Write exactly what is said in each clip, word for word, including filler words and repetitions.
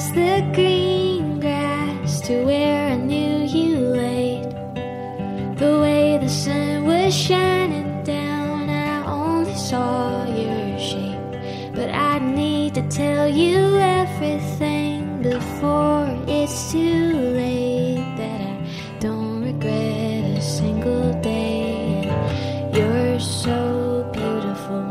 across the green grass to where I knew you laid. The way the sun was shining down, I only saw your shape. But I need to tell you everything before it's too late, that I don't regret a single day. And you're so beautiful.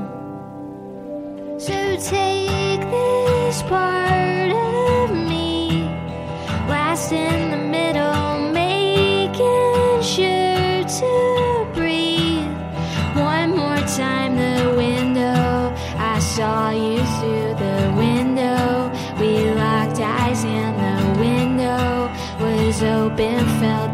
So take this part of me, last in the middle, making sure to breathe. One more time, the window, I saw you through the window. We locked eyes and the window was open, felt